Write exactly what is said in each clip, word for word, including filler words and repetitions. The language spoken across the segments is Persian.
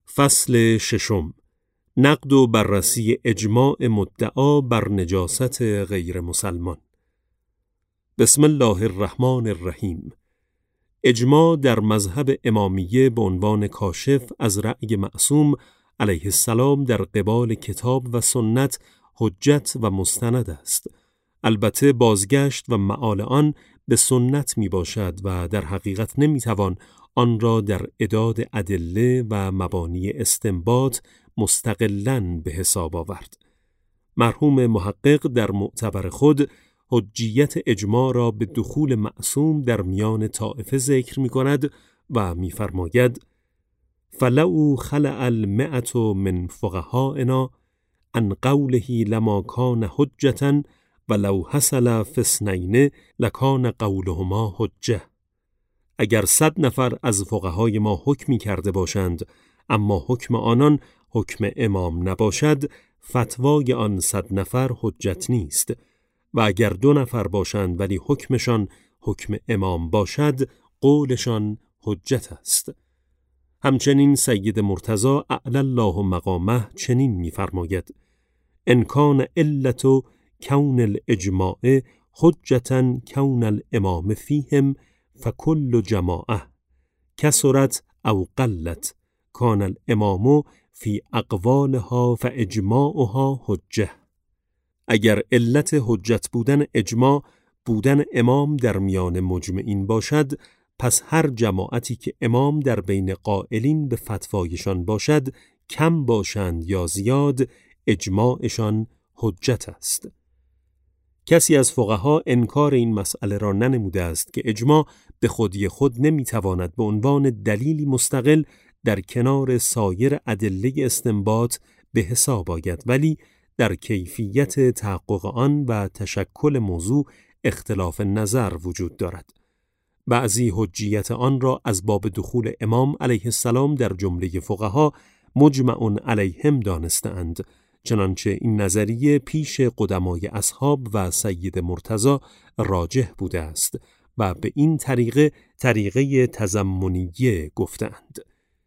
فصل ششم، نقد و بررسی اجماع مدعا بر نجاست غیر مسلمان. بسم الله الرحمن الرحیم. اجماع در مذهب امامیه به عنوان کاشف از رأی معصوم علیه السلام در قبال کتاب و سنت حجت و مستند است. البته بازگشت و معال آن به سنت می باشد و در حقیقت نمی توان آن را در اعداد ادله و مبانی استنباط مستقلاً به حساب آورد. مرحوم محقق در معتبر خود حجیت اجماع را به دخول معصوم در میان طائفه ذکر می کند و می فرماید فلو خلع المئة من فقهائنا عن قوله لما کان حجة ولو حصل فی اثنین لکان قولهما حجه. اگر صد نفر از فقهای ما حکمی کرده باشند اما حکم آنان حکم امام نباشد، فتوای آن صد نفر حجت نیست، و اگر دو نفر باشند ولی حکمشان حکم امام باشد قولشان حجت است. همچنین سید مرتضی اعلی الله مقامه چنین می‌فرماید ان کان علت کون الاجماع حجة کون الامام فیهم فکل جماعه کثرت او قلت کان الامام فی اقوالها فاجماعها حجه. اگر علت حجت بودن اجماع بودن امام در میان مجمعین باشد، پس هر جماعتی که امام در بین قائلین به فتوایشان باشد، کم باشند یا زیاد، اجماعشان حجت است. کسی از فقها انکار این مسئله را ننموده است که اجماع به خودی خود نمیتواند به عنوان دلیلی مستقل در کنار سایر ادله استنباط به حساب آید، ولی در کیفیت تحقق آن و تشکل موضوع اختلاف نظر وجود دارد. بعضی حجیت آن را از باب دخول امام علیه السلام در جمله فقها مجمع علیهم دانستند، چنانچه این نظریه پیش قدمای اصحاب و سید مرتضی راجح بوده است و به این طریقه طریقه تضمنیه گفتند.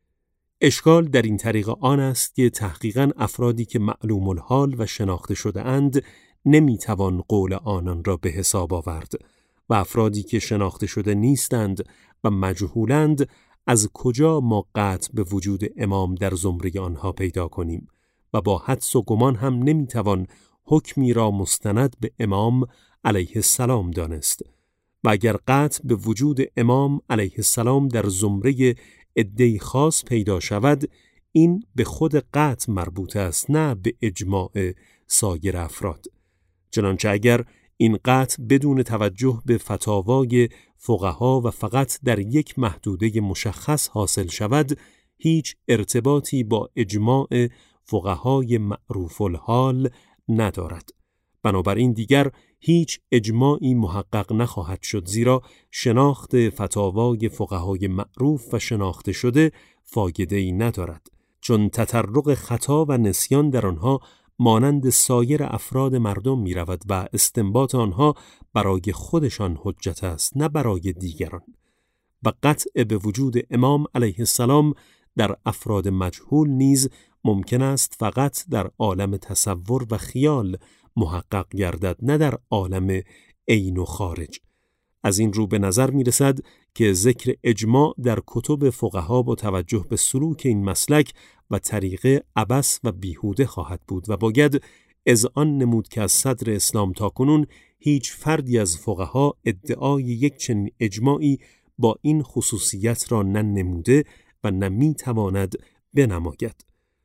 اشکال در این طریقه آن است که تحقیقاً افرادی که معلوم الحال و شناخته شده اند نمیتوان قول آنان را به حساب آورد و افرادی که شناخته شده نیستند و مجهولند از کجا ما قطع به وجود امام در زمره آنها پیدا کنیم و با حدس و گمان هم نمیتوان حکمی را مستند به امام علیه السلام دانست و اگر قطع به وجود امام علیه السلام در زمره عده‌ای خاص پیدا شود، این به خود قطع مربوط است، نه به اجماع سایر افراد. چنانچه اگر این قطع بدون توجه به فتاوای فقها و فقط در یک محدوده مشخص حاصل شود، هیچ ارتباطی با اجماع فقهای معروف الحال ندارد. بنابراین دیگر هیچ اجماعی محقق نخواهد شد، زیرا شناخت فتاوای فقهای معروف و شناخته شده فایده‌ای ندارد، چون تطرق خطا و نسیان در آنها مانند سایر افراد مردم می رود و استنباط آنها برای خودشان حجت است، نه برای دیگران. و قطع به وجود امام علیه السلام در افراد مجهول نیز ممکن است فقط در عالم تصور و خیال محقق گردد، نه در عالم عین و خارج. از این رو به نظر می رسد که ذکر اجماع در کتب فقها با توجه به سلوک این مسلک و طریقه عبث و بیهوده خواهد بود و باید اذعان نمود که از صدر اسلام تا کنون هیچ فردی از فقها ادعای یک چنین اجماعی با این خصوصیت را نه نموده و نه می تواند بنماید.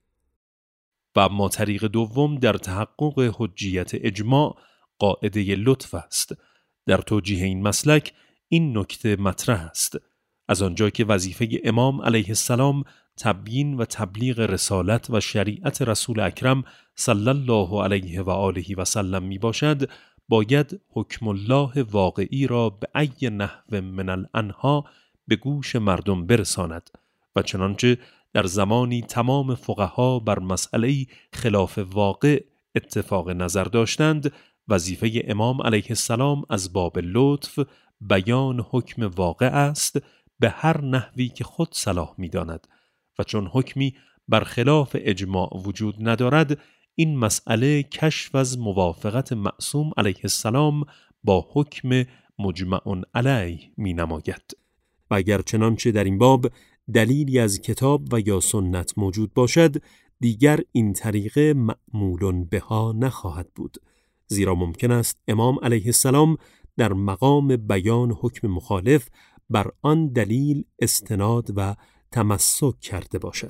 و اما طریق دوم در تحقق حجیت اجماع قاعده لطف است. در توجیه این مسلک این نکته مطرح است: از آنجا که وظیفه امام علیه السلام تبیین و تبلیغ رسالت و شریعت رسول اکرم صلی الله علیه و آله و سلم می باشد، باید حکم الله واقعی را به ای نحو من الانها به گوش مردم برساند و چنانچه در زمانی تمام فقها بر مسئله خلاف واقع اتفاق نظر داشتند، وظیفه امام علیه السلام از باب لطف بیان حکم واقع است به هر نحوی که خود صلاح می داند و چون حکمی برخلاف اجماع وجود ندارد، این مسئله کشف از موافقت معصوم علیه السلام با حکم مجمع علیه می نماید. و اگر چنانچه در این باب دلیلی از کتاب و یا سنت موجود باشد، دیگر این طریقه معمول بها نخواهد بود، زیرا ممکن است امام علیه السلام در مقام بیان حکم مخالف بر آن دلیل استناد و تمسک کرده باشد.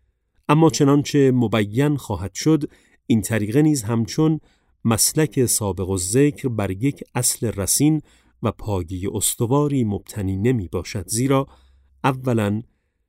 اما چنانچه مبین خواهد شد، این طریقه نیز همچون مسلک سابق الذکر بر یک اصل رسین و پایه استواری مبتنی نمی باشد، زیرا اولاً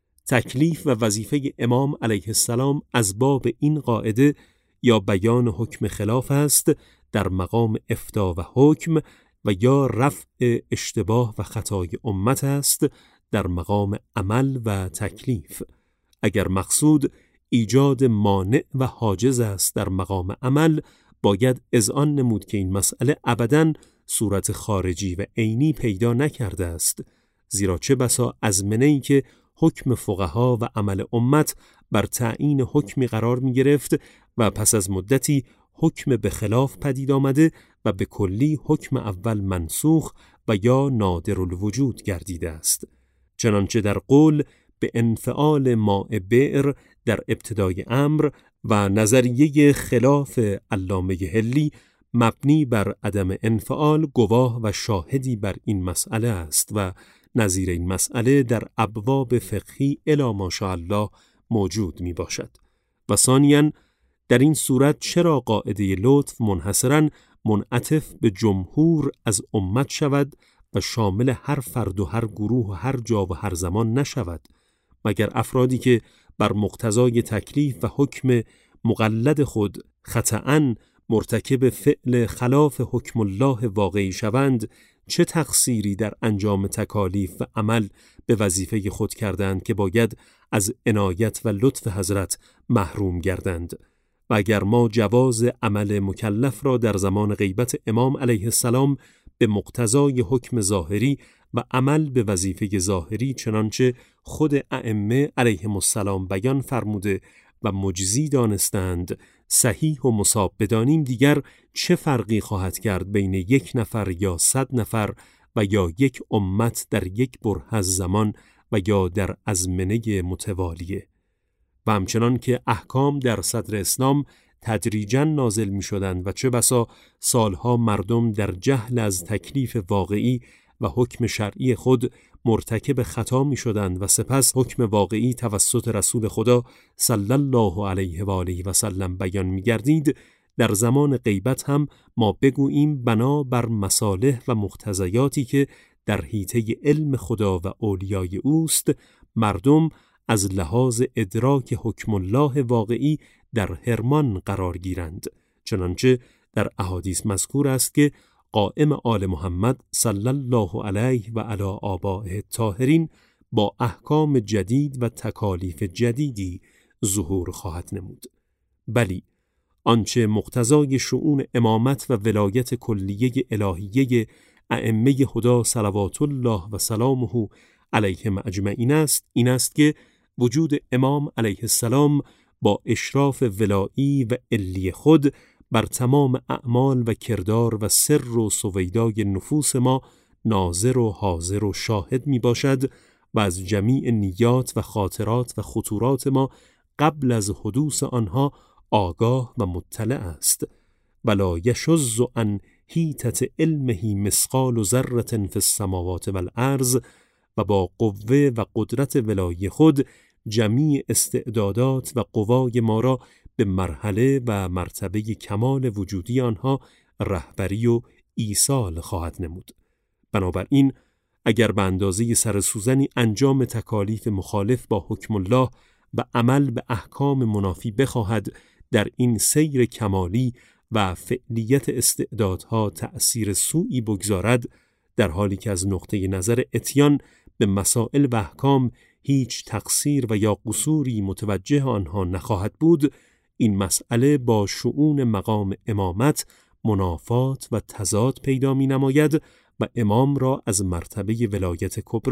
تکلیف و وظیفه امام علیه السلام از باب این قاعده یا بیان حکم خلاف است در مقام افتاء و حکم، و یا رفع اشتباه و خطای امت است در مقام عمل و تکلیف. اگر مقصود ایجاد مانع و حاجز است در مقام عمل، باید اذعان نمود که این مسئله ابداً صورت خارجی و عینی پیدا نکرده است، زیرا چه بسا ازمنه‌ای که حکم فقها و عمل امت بر تعیین حکمی قرار می گرفت و پس از مدتی حکم به خلاف پدید آمده و به کلی حکم اول منسوخ و یا نادر الوجود گردیده است. چنانچه در قول به انفعال ماء بئر در ابتدای امر و نظریه خلاف علامه حلی مبنی بر عدم انفعال گواه و شاهدی بر این مسئله است و نظیر این مسئله در ابواب فقهی الی ماشاءالله موجود می باشد. و ثانیاً در این صورت چرا قاعده لطف منحصراً منعطف به جمهور از امت شود و شامل هر فرد و هر گروه و هر جا و هر زمان نشود، مگر افرادی که بر مقتضای تکلیف و حکم مقلد خود خطأً مرتکب فعل خلاف حکم الله واقعی شوند، چه تقصیری در انجام تکالیف و عمل به وظیفه خود کردند که باید از عنایت و لطف حضرت محروم گردند؟ و اگر ما جواز عمل مکلف را در زمان غیبت امام علیه السلام به مقتضای حکم ظاهری و عمل به وظیفه ظاهری چنانچه خود ائمه علیهم السلام بیان فرموده و مجزی دانستند صحیح و مصاب بدانیم، دیگر چه فرقی خواهد کرد بین یک نفر یا صد نفر و یا یک امت در یک بره از زمان و یا در ازمنه متوالیه؟ و همچنان که احکام در صدر اسلام تدریجاً نازل می شدند و چه بسا سالها مردم در جهل از تکلیف واقعی و حکم شرعی خود مرتکب خطا می شدند و سپس حکم واقعی توسط رسول خدا صلی الله علیه و آله و سلم بیان می گردید، در زمان غیبت هم ما بگوییم بنا بر مصالح و مقتضیاتی که در حیطه علم خدا و اولیای اوست، مردم از لحاظ ادراک حکم الله واقعی در حرمان قرار گیرند. چنانچه در احادیث مذکور است که قائم آل محمد صلی الله علیه و علی آبائه الطاهرین با احکام جدید و تکالیف جدیدی ظهور خواهد نمود. بلی، آنچه مقتضای شؤون امامت و ولایت کلیه الهیه ائمه خدا صلوات الله و سلامه علیهم اجمعین است، این است که وجود امام علیه السلام با اشراف ولایی و علی خود بر تمام اعمال و کردار و سر و سویدای نفوس ما ناظر و حاضر و شاهد می باشد و از جمیع نیات و خاطرات و خطورات ما قبل از حدوث آنها آگاه و مطلع است. ولا یشذ عن حیطة علمه مثقال ذرة فی السماوات والارض، و با قوه و قدرت ولایی خود جمیع استعدادات و قوای ما را به مرحله و مرتبه کمال وجودی آنها رهبری و ایصال خواهد نمود. بنابراین اگر به اندازه سرسوزنی انجام تکالیف مخالف با حکم الله و عمل به احکام منافی بخواهد در این سیر کمالی و فعلیت استعدادها تأثیر سوئی بگذارد، در حالی که از نقطه نظر اتیان به مسائل و احکام هیچ تقصیر و یا قصوری متوجه آنها نخواهد بود، این مسئله با شؤون مقام امامت منافات و تضاد پیدا می نماید و امام را از مرتبه ولایت کبرا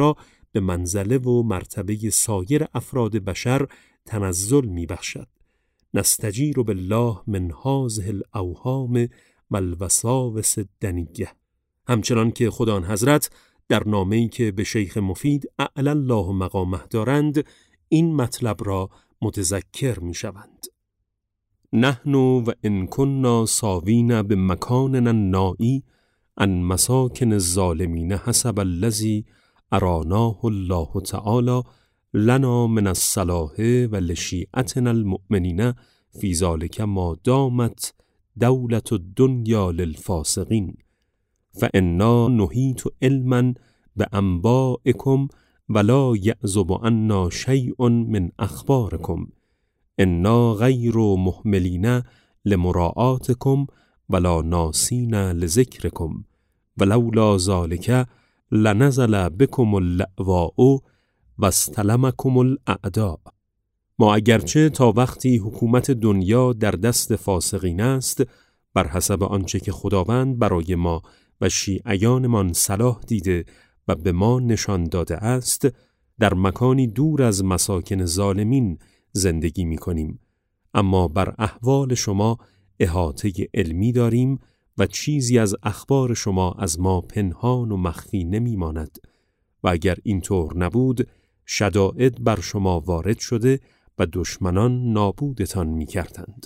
به منزله و مرتبه سایر افراد بشر تنزل می بخشد. نستجیر بالله من هذه الاوهام و الوساوس الدنیه. همچنان که خدا آن حضرت در نامه‌ای که به شیخ مفید اعلی الله مقامه دارند این مطلب را متذکر می شوند. نحن و ان كنا ساوین بمکاننا النائی عن مساکن الظالمین حسب الذی اراناه الله تعالی لنا من الصلاح و لشیعتنا المؤمنین فی ذلک ما دامت دولت الدنیا للفاسقین فانا نحیط علما بانبائکم ولا یعزب عنا شیء من اخبارکم انا غیر مهملین لمراعاتکم ولا ناسین لذکرکم ولولا ذلک لنزل بكم اللأواء و استلمکم الاعداء. ما اگرچه تا وقتی حکومت دنیا در دست فاسقین است بر حسب آنچه که خداوند برای ما و شیعیانمان صلاح دیده و به ما نشان داده است در مکانی دور از مساکن ظالمین زندگی می کنیم، اما بر احوال شما احاطه علمی داریم و چیزی از اخبار شما از ما پنهان و مخفی نمی ماند و اگر اینطور نبود شدائد بر شما وارد شده و دشمنان نابودتان می کردند.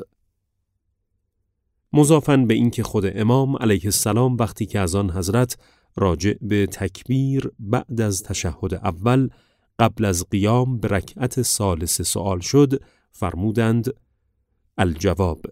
مضافاً به این که خود امام علیه السلام وقتی که از آن حضرت راجع به تکبیر بعد از تشهد اول قبل از قیام به رکعت ثالث سؤال شد فرمودند الجواب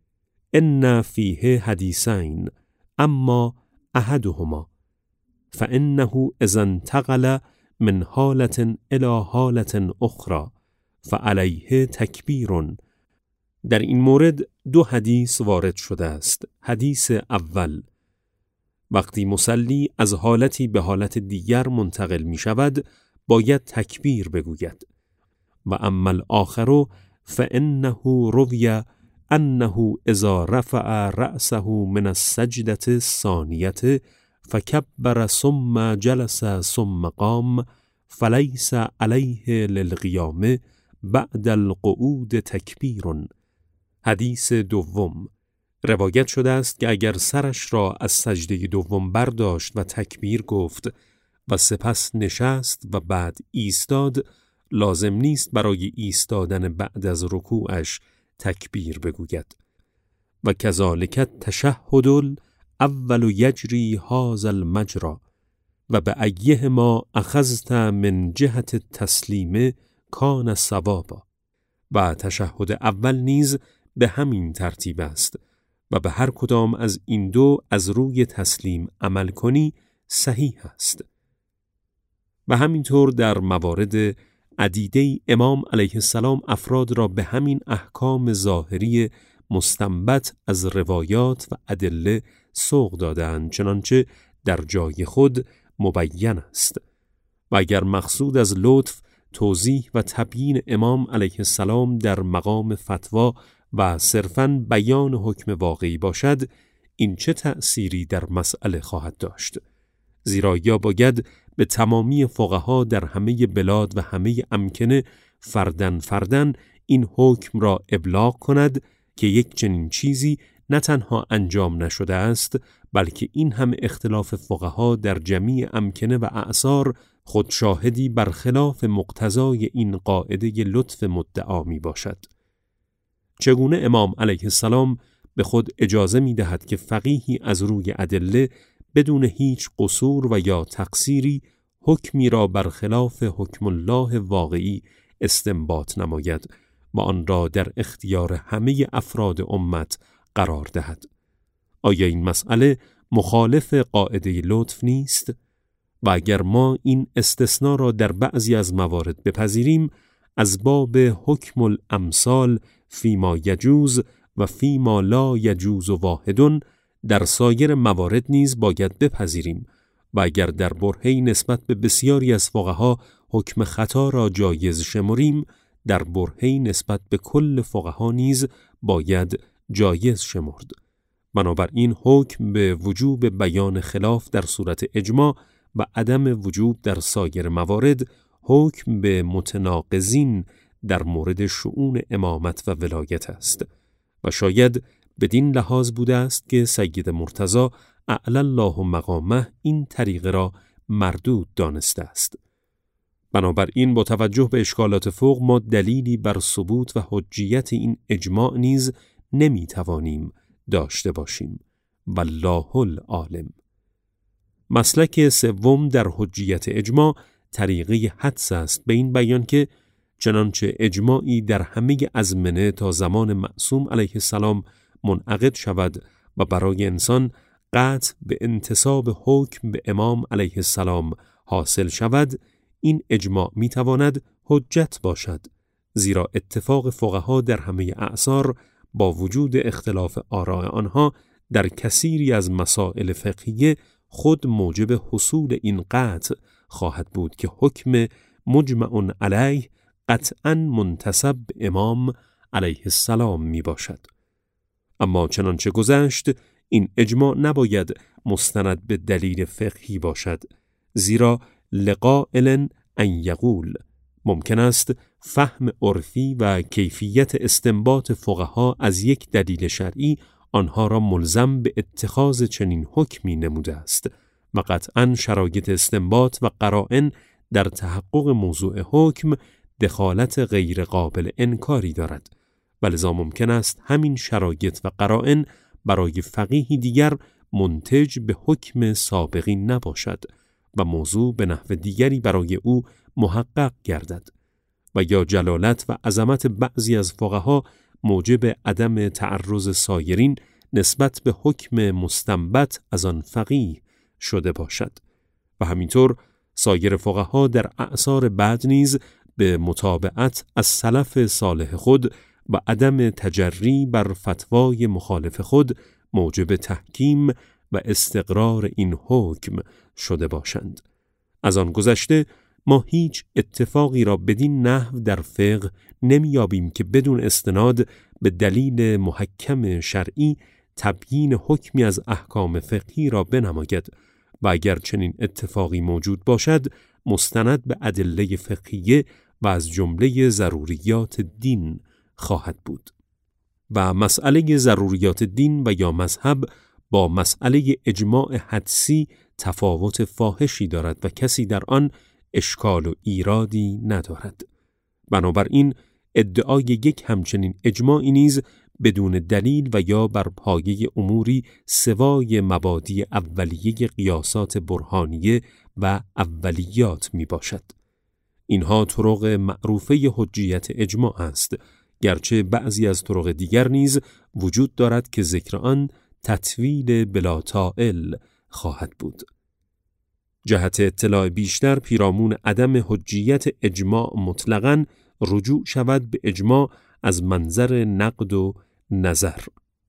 ان فیه حدیثین اما احدهما فانه اذا انتقل من حالة الى حالة اخرى فعلیه تکبیر. در این مورد دو حدیث وارد شده است. حدیث اول وقتی مصلی از حالتی به حالت دیگر منتقل می شود باید تکبیر بگوید و اما الاخر فانه روی انه اذا رفع رأسه من السجدة الثانیة فکبر ثم جلس ثم قام فلیس علیه للقیام بعد القعود تکبیر. حدیث دوم روایت شده است که اگر سرش را از سجده دوم برداشت و تکبیر گفت و سپس نشست و بعد ایستاد لازم نیست برای ایستادن بعد از رکوعش تکبیر بگوید. و کذالک التشهد الاول یجری هذا المجرى و به ایه ما اخذت من جهت التسلیم کان صوابا. و تشهد اول نیز به همین ترتیب است و به هر کدام از این دو از روی تسلیم عمل کنی صحیح است. و همینطور در موارد عدیده امام علیه السلام افراد را به همین احکام ظاهری مستنبط از روایات و ادله سوق دادند، چنانچه در جای خود مبین است. و اگر مقصود از لطف توضیح و تبیین امام علیه السلام در مقام فتوا و صرفاً بیان حکم واقعی باشد، این چه تأثیری در مسئله خواهد داشت؟ زیرا یا باید به تمامی فقها در همه بلاد و همه امکنه فردن فردن این حکم را ابلاغ کند که یک چنین چیزی نه تنها انجام نشده است، بلکه این هم اختلاف فقها در جمیع امکنه و اعصار خود شاهدی برخلاف مقتضای این قاعده لطف مدعا می باشد. چگونه امام علیه السلام به خود اجازه می دهد که فقیهی از روی ادله بدون هیچ قصور و یا تقصیری حکمی را برخلاف حکم الله واقعی استنباط نماید و آن را در اختیار همه افراد امت قرار دهد؟ آیا این مسئله مخالف قاعده لطف نیست؟ و اگر ما این استثناء را در بعضی از موارد بپذیریم، از باب حکم الامثال فیما یجوز و فیما لا یجوز واحدن در سایر موارد نیز باید بپذیریم و اگر در برهه‌ای نسبت به بسیاری از فقها حکم خطا را جایز شمریم، در برهه‌ای نسبت به کل فقها نیز باید جایز شمرد. بنابراین حکم به وجوب بیان خلاف در صورت اجماع و عدم وجوب در سایر موارد حکم به متناقضین در مورد شؤون امامت و ولایت است و شاید بدین لحاظ بوده است که سید مرتضی اعلی الله مقامه این طریقه را مردود دانسته است. بنابراین با توجه به اشکالات فوق ما دلیلی بر ثبوت و حجیت این اجماع نیز نمی توانیم داشته باشیم. والله العالم. مسلک سوم در حجیت اجماع طریقه حدس است، به این بیان که چنانچه اجماعی در همه ازمنه تا زمان معصوم علیه السلام منعقد شود و برای انسان قطع به انتساب حکم به امام علیه السلام حاصل شود، این اجماع می تواند حجت باشد، زیرا اتفاق فقها در همه اعصار با وجود اختلاف آراء آنها در کثیری از مسائل فقهیه خود موجب حصول این قطع خواهد بود که حکم مجمع علیه قطعاً منتسب به امام علیه السلام می باشد. اما چنانچه گذشت، این اجماع نباید مستند به دلیل فقهی باشد، زیرا لقائل ان یقول ممکن است فهم عرفی و کیفیت استنباط فقها از یک دلیل شرعی آنها را ملزم به اتخاذ چنین حکمی نموده است و قطعاً شرایط استنباط و قرائن در تحقق موضوع حکم دخالت غیر قابل انکاری دارد و لذا ممکن است همین شرایط و قرائن برای فقیهی دیگر منتج به حکم سابقی نباشد و موضوع به نحو دیگری برای او محقق گردد و یا جلالت و عظمت بعضی از فقها موجب عدم تعرض سایرین نسبت به حکم مستنبط از آن فقیه شده باشد و همینطور سایر فقها در اعصار بعد نیز به متابعت از سلف صالح خود و عدم تجری بر فتوای مخالف خود موجب تحکیم و استقرار این حکم شده باشند. از آن گذشته ما هیچ اتفاقی را بدین نحو در فقه نمیابیم که بدون استناد به دلیل محکم شرعی تبیین حکمی از احکام فقهی را بنماید و اگر چنین اتفاقی موجود باشد مستند به ادله فقهیه و از جمله ضروریات دین خواهد بود. و مسئله ضروریات دین و یا مذهب با مسئله اجماع حدسی تفاوت فاحشی دارد و کسی در آن اشکال و ایرادی ندارد. بنابراین ادعای یک همچنین اجماعی نیز بدون دلیل و یا بر پایه اموری سوای مبادی اولیه قیاسات برهانیه و اولیات می باشد. اینها طرق معروفه حجیت اجماع است، گرچه بعضی از طرق دیگر نیز وجود دارد که ذکر آن تطویل بلا طائل خواهد بود. جهت اطلاع بیشتر پیرامون عدم حجیت اجماع مطلقاً رجوع شود به اجماع از منظر نقد و نظر.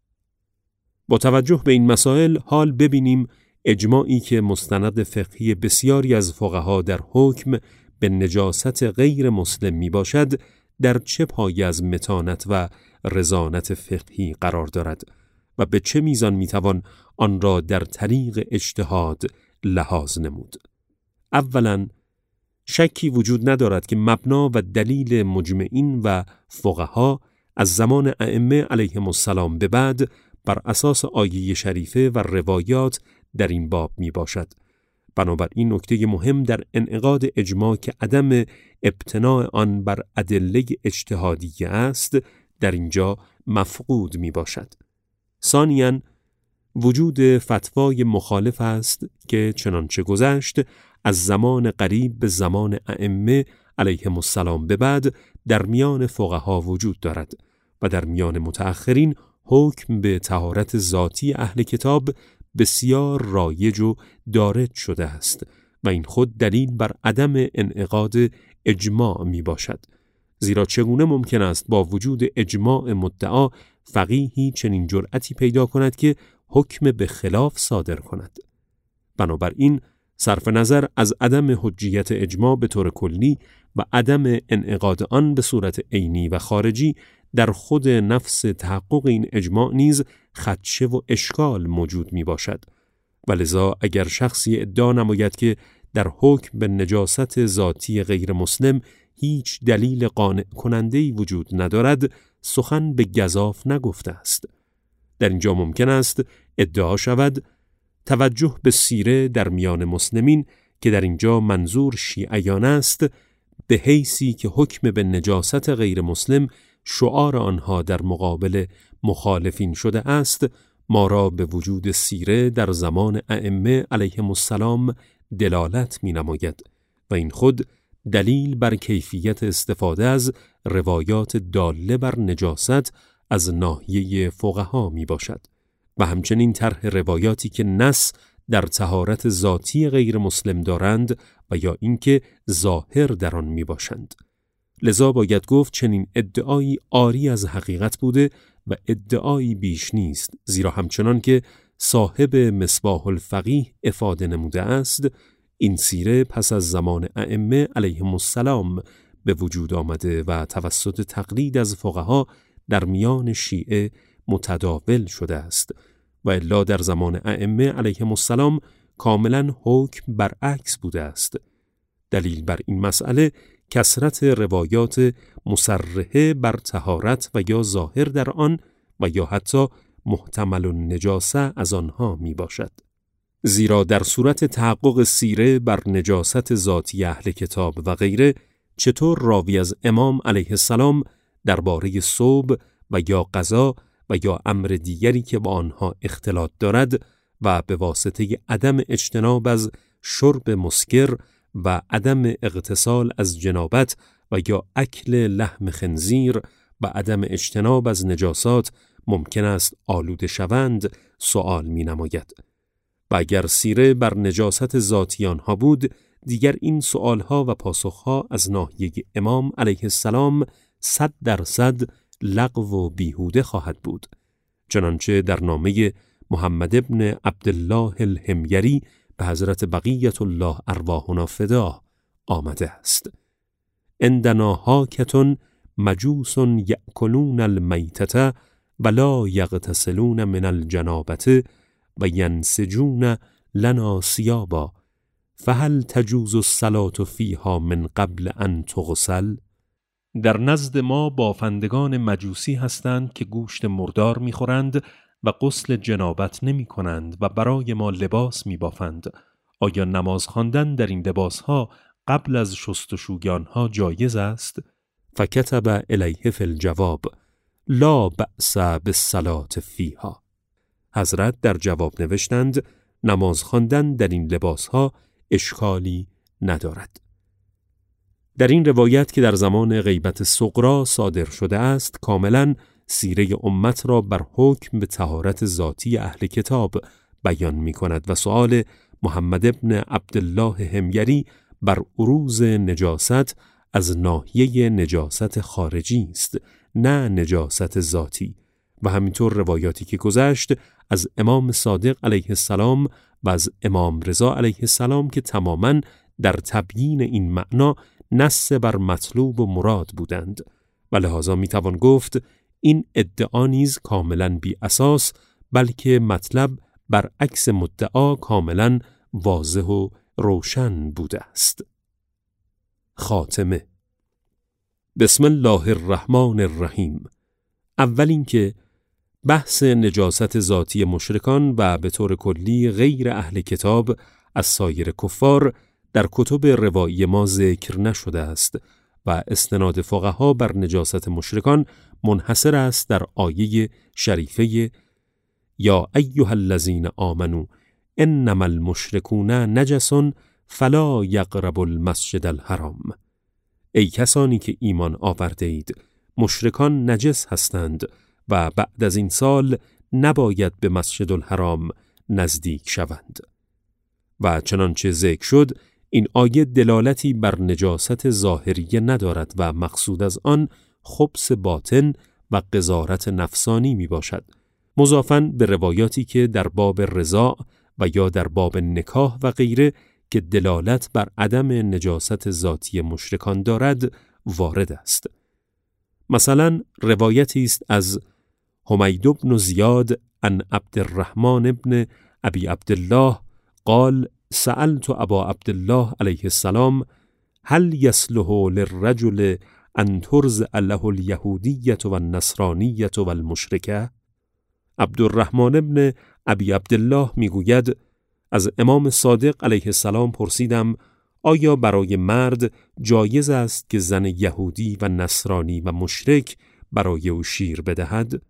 با توجه به این مسائل حال ببینیم اجماعی که مستند فقهی بسیاری از فقها در حکم به نجاست غیر مسلم می باشد در چه پایه از متانت و رزانت فقهی قرار دارد و به چه میزان می توان آن را در طریق اجتهاد لحاظ نمود. اولاً شکی وجود ندارد که مبنا و دلیل مجمعین و فقها از زمان ائمه علیهم السلام به بعد بر اساس آیه شریفه و روایات در این باب می باشد. بنابراین نکته مهم در انعقاد اجماع که عدم ابتناء آن بر ادله اجتهادیه است در اینجا مفقود می باشد. ثانیاً وجود فتوای مخالف است که چنانچه گذشت از زمان قریب به زمان ائمه علیهم السلام به بعد در میان فقها وجود دارد و در میان متأخرین حکم به طهارت ذاتی اهل کتاب بسیار رایج و دارج شده است و این خود دلیل بر عدم انعقاد اجماع می باشد، زیرا چگونه ممکن است با وجود اجماع مدعا فقیهی چنین جرأتی پیدا کند که حکم به خلاف صادر کند. بنابراین صرف نظر از عدم حجیت اجماع به طور کلی و عدم انعقاد آن به صورت عینی و خارجی در خود نفس تحقق این اجماع نیز خدشه و اشکال موجود می باشد و لذا اگر شخصی ادعا نماید که در حکم به نجاست ذاتی غیر مسلم هیچ دلیل قانع کننده‌ای وجود ندارد، سخن به گزاف نگفته است. در اینجا ممکن است ادعا شود توجه به سیره در میان مسلمین که در اینجا منظور شیعیان است، به حیثی که حکم به نجاست غیر مسلم شعار آنها در مقابل مخالفین شده است، ما را به وجود سیره در زمان ائمه علیهم السلام دلالت می نماید و این خود دلیل بر کیفیت استفاده از روایات داله بر نجاست از ناحیه فقها می باشد و همچنین طرح روایاتی که نص در طهارت ذاتی غیر مسلم دارند و یا اینکه ظاهر در آن می باشند. لذا باید گفت چنین ادعایی عاری از حقیقت بوده و ادعایی بیش نیست، زیرا همچنان که صاحب مصباح الفقیه افاده نموده است، این سیره پس از زمان ائمه علیهم السلام به وجود آمده و توسط تقلید از فقها در میان شیعه متداول شده است و الا در زمان ائمه علیهم السلام کاملا حکم برعکس بوده است. دلیل بر این مسئله کثرت روایات مصرحه بر طهارت و یا ظاهر در آن و یا حتی محتمل النجاسه از آنها می باشد. زیرا در صورت تحقق سیره بر نجاست ذاتی اهل کتاب و غیره، چطور راوی از امام علیه السلام درباره صوب و یا قضا و یا امر دیگری که با آنها اختلاط دارد و به واسطه عدم اجتناب از شرب مسکر و عدم اغتسال از جنابت و یا اکل لحم خنزیر و عدم اجتناب از نجاسات ممکن است آلوده شوند، سؤال می نماید. و اگر سیره بر نجاست ذاتی آنها بود، دیگر این سؤالها و پاسخها از ناحیه امام علیه السلام صد درصد لغو و بیهوده خواهد بود. چنانچه در نامه محمد ابن عبدالله الحمیری به حضرت بقیت الله ارواحنا فدا آمده است: عندنا حاکتون مجوس یأکلون المیتة ولا یغتسلون من الجنابة و ینسجون لنا ثیابا فهل تجوز الصلاة فیها من قبل ان تغسل؟ در نزد ما بافندگان مجوسی هستند که گوشت مردار می‌خورند و غسل جنابت نمی کنند و برای ما لباس می بافند. آیا نماز خواندن در این لباسها قبل از شستشوی آنها جایز است؟ فکتب الیه فی الجواب لا بأس بالصلاة فیها. حضرت در جواب نوشتند نماز خواندن در این لباسها اشکالی ندارد. در این روایت که در زمان غیبت صغرا صادر شده است، کاملاً سیره امت را بر حکم به طهارت ذاتی اهل کتاب بیان می کند و سؤال محمد ابن عبدالله حمیری بر عروض نجاست از ناحیه نجاست خارجی است، نه نجاست ذاتی. و همینطور روایاتی که گذشت از امام صادق علیه السلام و از امام رضا علیه السلام که تماماً در تبیین این معنا نص بر مطلوب و مراد بودند و لحاظا می توان گفت این ادعا نیز کاملاً بی اساس، بلکه مطلب برعکس مدعا کاملاً واضح و روشن بوده است. خاتمه. بسم الله الرحمن الرحیم. اول اینکه بحث نجاست ذاتی مشرکان و به طور کلی غیر اهل کتاب از سایر کفار در کتب روایی ما ذکر نشده است و استناد فقها بر نجاست مشرکان منحصر است در آیه شریفه یا ایها الذین آمنوا انما المشرکون نجس فلا یقربوا المسجد الحرام. ای کسانی که ایمان آورده اید، مشرکان نجس هستند و بعد از این سال نباید به مسجد الحرام نزدیک شوند. و چنانچه ذکر شد، این آیه دلالتی بر نجاست ظاهریه ندارد و مقصود از آن خبث باطن و قذارت نفسانی می باشد، مضافاً به روایاتی که در باب رضاع و یا در باب نکاح و غیره که دلالت بر عدم نجاست ذاتی مشرکان دارد وارد است. مثلا روایتی است از حمید بن زیاد عن عبد الرحمن بن ابی عبدالله قال سألت ابا عبدالله علیه السلام هل یصلح للرجل ان ترضع له الیهودیة و النصرانیة و المشرکه؟ عبدالرحمن ابن ابی عبدالله میگوید از امام صادق علیه السلام پرسیدم آیا برای مرد جایز است که زن یهودی و نصرانی و مشرک برای او شیر بدهد؟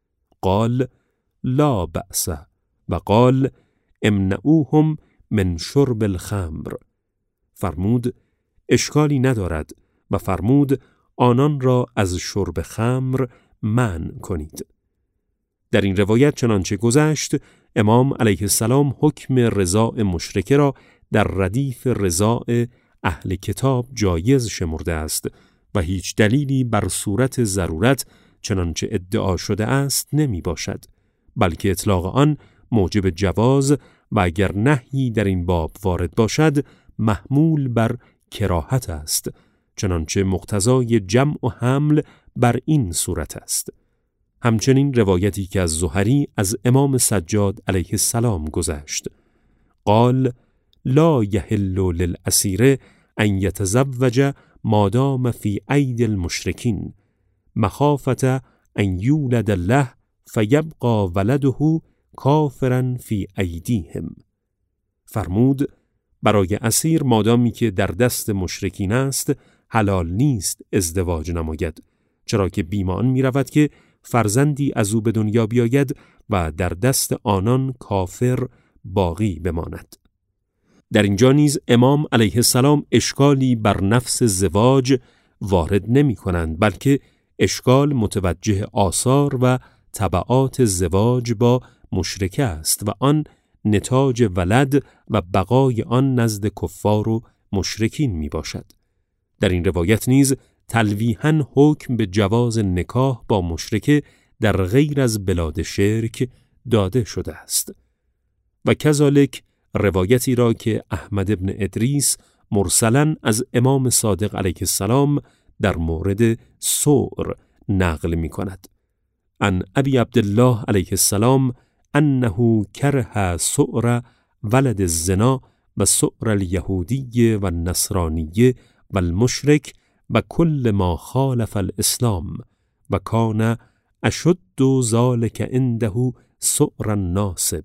قال لا بأس و قال امنعوهم من شرب الخمر. فرمود اشکالی ندارد و فرمود آنان را از شرب خمر منع کنید. در این روایت چنانچه گذشت امام علیه السلام حکم رضاع مشرکه را در ردیف رضاع اهل کتاب جایز شمرده است و هیچ دلیلی بر صورت ضرورت چنانچه ادعا شده است نمی باشد، بلکه اطلاق آن موجب جواز و اگر نهی در این باب وارد باشد محمول بر کراهت است، چنانچه مقتضای جمع و حمل بر این صورت است. همچنین روایتی که از زهری از امام سجاد علیه السلام گذشت قال لا یحل للاسیر ان یتزوج ما دام فی اید المشرکین مخافة ان یولد له فیبقى ولده کافرا فی ایدیهم. فرمود برای اسیر مادامی که در دست مشرکین است حلال نیست ازدواج نماید، چرا که بیم آن می رود که فرزندی از او به دنیا بیاید و در دست آنان کافر باقی بماند. در اینجا نیز امام علیه السلام اشکالی بر نفس زواج وارد نمی کنند، بلکه اشکال متوجه آثار و تبعات زواج با مشرکه است و آن نتاج ولد و بقای آن نزد کفار و مشرکین می باشد. در این روایت نیز تلویحاً حکم به جواز نکاح با مشرکه در غیر از بلاد شرک داده شده است. و کذالک روایتی را که احمد ابن ادریس مرسلاً از امام صادق علیه السلام در مورد سؤر نقل می کند. عن ابی عبدالله علیه السلام انه کره سؤر ولد الزنا و سؤر الیهودی و النصرانی و المشرک و کل ما خالف الاسلام و کان اشد ذلک عنده سؤر الناصب.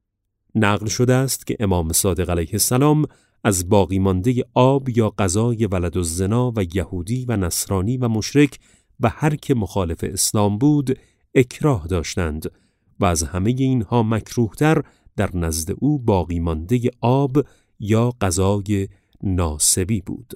نقل شده است که امام صادق علیه السلام از باقی مانده آب یا غذای ولد الزنا و یهودی و نصرانی و مشرک و هر که مخالف اسلام بود اکراه داشتند و از همه اینها مکروهتر در نزد او باقی مانده آب یا غذای ناصبی بود.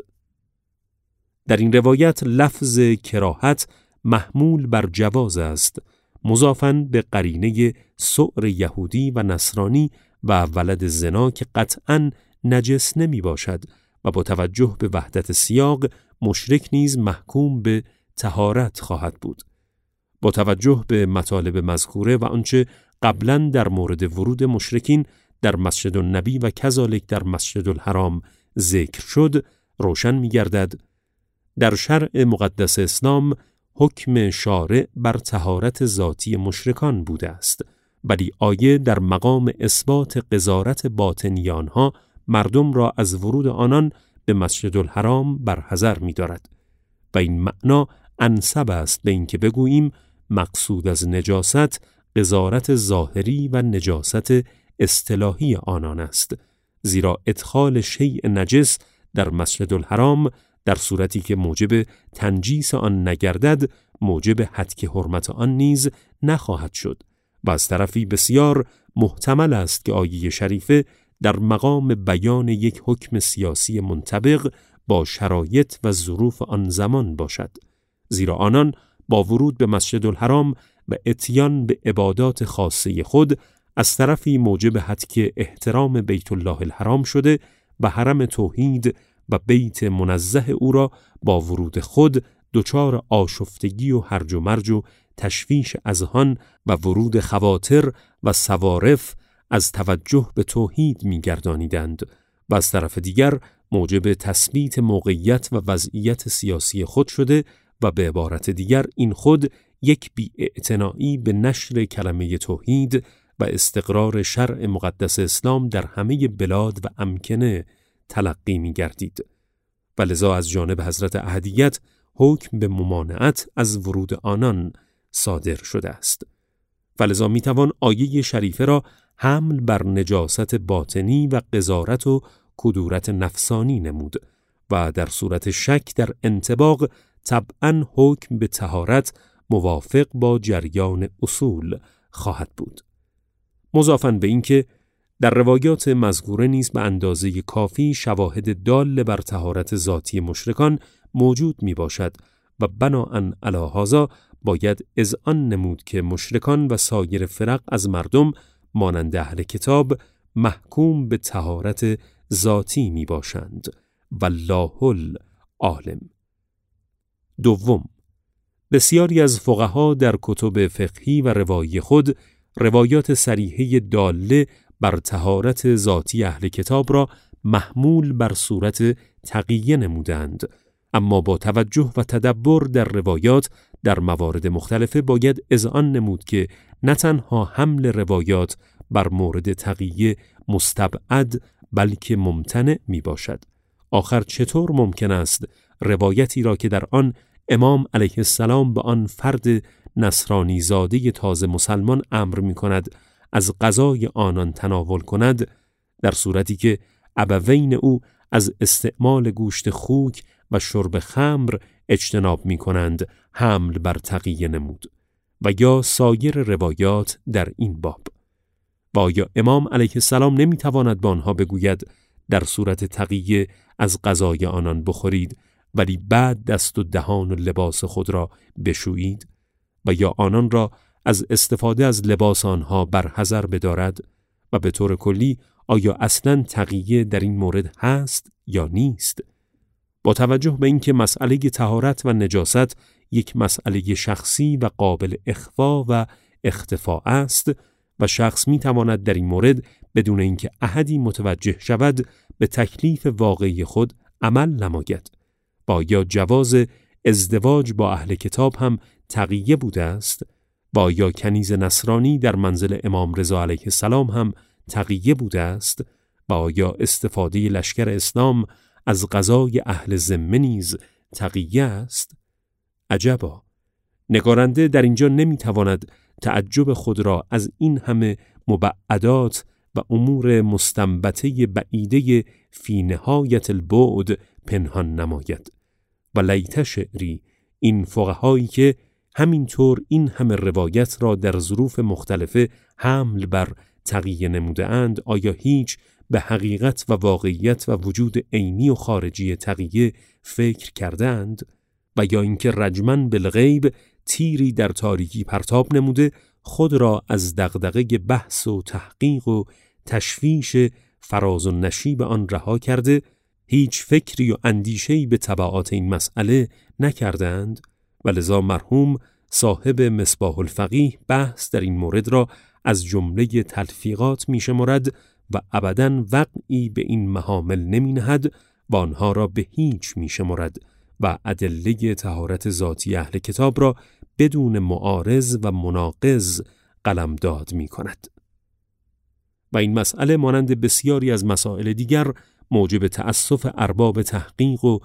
در این روایت لفظ کراهت محمول بر جواز است، مضافاً به قرینه سؤر یهودی و نصرانی و ولد زنا که قطعاً نجس نمی باشد و با توجه به وحدت سیاق مشرک نیز محکوم به طهارت خواهد بود. با توجه به مطالب مذکوره و آنچه قبلاً در مورد ورود مشرکین در مسجد النبی و کذالک در مسجد الحرام ذکر شد، روشن می گردد در شرع مقدس اسلام حکم شارع بر طهارت ذاتی مشرکان بوده است، ولی آیه در مقام اثبات غزارت باطنیان ها مردم را از ورود آنان به مسجد الحرام برحذر می دارد و این معنا انسب است به این که بگوییم مقصود از نجاست غزارت ظاهری و نجاست اصطلاحی آنان است، زیرا ادخال شیء نجس در مسجد الحرام در صورتی که موجب تنجیس آن نگردد موجب هتک حرمت آن نیز نخواهد شد و از طرفی بسیار محتمل است که آیه شریفه در مقام بیان یک حکم سیاسی منطبق با شرایط و ظروف آن زمان باشد، زیرا آنان با ورود به مسجد الحرام و اتیان به عبادات خاصه خود از طرفی موجب هتک احترام بیت الله الحرام شده و حرم توحید و بیت منزه او را با ورود خود دچار آشفتگی و هرج و مرج و تشویش اذهان و ورود خواطر و سوارف از توجه به توحید می‌گردانیدند و از طرف دیگر موجب تثبیت موقعیت و وضعیت سیاسی خود شده و به عبارت دیگر این خود یک بی‌اعتنایی به نشر کلمه توحید و و استقرار شرع مقدس اسلام در همه بلاد و امکنه تلقی می گردید و لذا از جانب حضرت احدیت حکم به ممانعت از ورود آنان صادر شده است. و لذا می توان آیه شریفه را حمل بر نجاست باطنی و قذارت و کدورت نفسانی نمود و در صورت شک در انطباق طبعاً حکم به طهارت موافق با جریان اصول خواهد بود. مضافاً به اینکه در روایات مذکوره نیز به اندازه کافی شواهد دال بر طهارت ذاتی مشرکان موجود می باشد و بناءً علی هذا باید اذعان نمود که مشرکان و سایر فرق از مردم مانند اهل کتاب محکوم به طهارت ذاتی می باشند. والله العالم. دوم، بسیاری از فقها در کتب فقهی و روایی خود روایات صریحه داله بر طهارت ذاتی اهل کتاب را محمول بر صورت تقیه نمودند، اما با توجه و تدبر در روایات در موارد مختلفه باید اذعان نمود که نه تنها حمل روایات بر مورد تقیه مستبعد بلکه ممتنع می باشد. آخر چطور ممکن است روایتی را که در آن امام علیه السلام به آن فرد نصرانی زاده تازه مسلمان امر می کند از غذای آنان تناول کند، در صورتی که ابوین او از استعمال گوشت خوک و شرب خمر اجتناب می کنند، حمل بر تقیه نمود؟ و یا سایر روایات در این باب. و آیا امام علیه السلام نمی تواند با آنها بگوید در صورت تقیه از غذای آنان بخورید ولی بعد دست و دهان و لباس خود را بشویید؟ و یا آنان را از استفاده از لباس آنها برحذر بدارد؟ و به طور کلی آیا اصلاً تقیه در این مورد هست یا نیست؟ با توجه به اینکه مسئله طهارت و نجاست یک مسئله شخصی و قابل اخفا و اختفاء است و شخص می تواند در این مورد بدون اینکه احدی متوجه شود به تکلیف واقعی خود عمل نماید. با یا جواز ازدواج با اهل کتاب هم تقیه بوده است؟ با یا کنیز نصرانی در منزل امام رضا علیه السلام هم تقیه بوده است؟ با یا استفاده لشکر اسلام از غذای اهل ذمه نیز تقیه است؟ عجبا! نگارنده در اینجا نمیتواند تعجب خود را از این همه مبعدات و امور مستنبطه بعیده فی نهایت البعد پنهان نماید. و لیت شعری این فقهایی که همینطور این همه روایت را در ظروف مختلفه حمل بر تقیه نموده اند، آیا هیچ به حقیقت و واقعیت و وجود عینی و خارجی تقیه فکر کردند؟ و یا اینکه رجمن بالغیب تیری در تاریکی پرتاب نموده خود را از دغدغه بحث و تحقیق و تشویش فراز و نشیب آن رها کرده هیچ فکری و اندیشه‌ای به تبعات این مسئله نکردند؟ و لذا مرحوم صاحب مصباح الفقیه بحث در این مورد را از جمله تلفیقات می شمارد و ابداً وقعی به این محامل نمی نهد و آنها را به هیچ می شمارد و ادله طهارت ذاتی اهل کتاب را بدون معارض و مناقض قلمداد می کند. و این مسئله مانند بسیاری از مسائل دیگر موجب تأسف ارباب تحقیق و